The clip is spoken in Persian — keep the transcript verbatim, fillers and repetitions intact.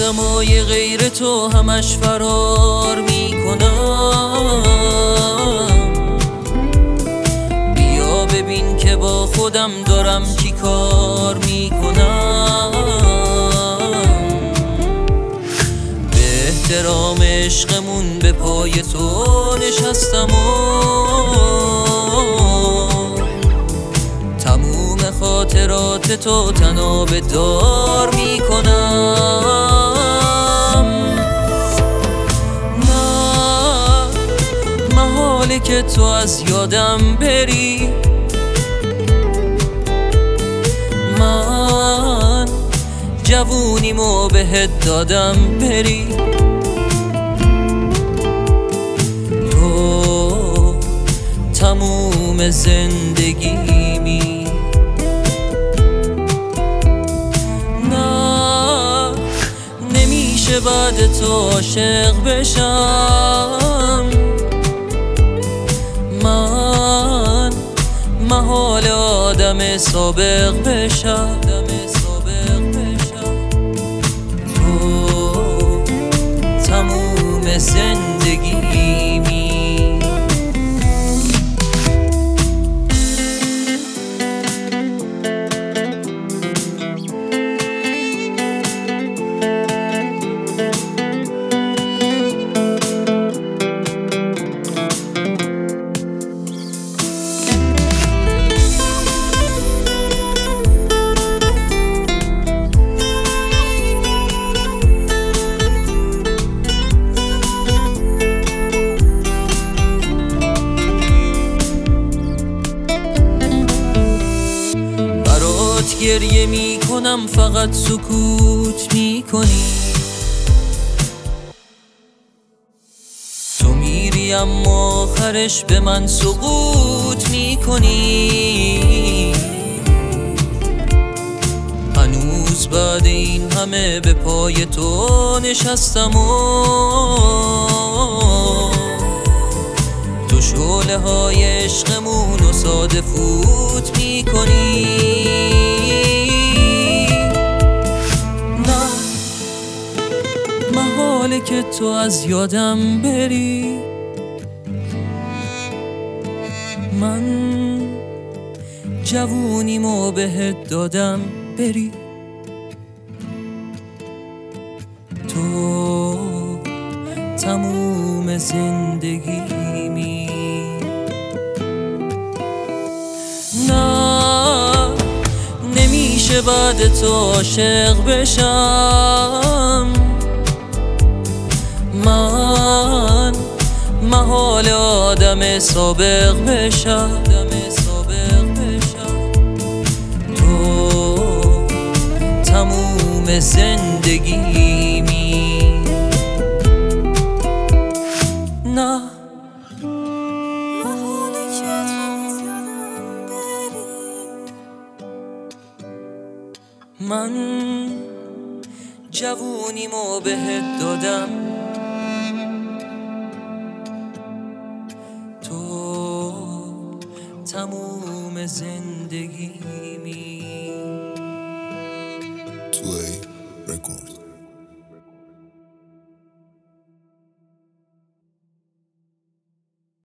آدمای غیر تو همش فرار میکنم. بیا ببین که با خودم دارم چی کار میکنم. به احترام عشقمون به پای تو نشستم و تموم خاطرات تو تنابه دار میکنم. نه محاله که تو از یادم بری، من جوونیمو بهت دادم بری. تو تموم زندگیمی، نه نمیشه بعد تو عاشق بشم. من محال آدم سابق بشم. تو تموم زندگیمی. گریه می کنم فقط سکوت می کنی. تو میری اما آخرش به من سقوط می کنی. هنوز بعد این همه به پای تو نشستم و تو شعله های عشقمون و ساده فوت می کنی. محاله که تو از یادم بری، من جوونیمو بهت دادم بری. تو تموم زندگیمی. نه نمیشه بعد تو عاشق بشم. من محال آدم سابق بشم. تو تموم زندگیمی. نه محاله که تو از یادم بری، من جوونیمو بهت دادم. تو تموم زندگیمی.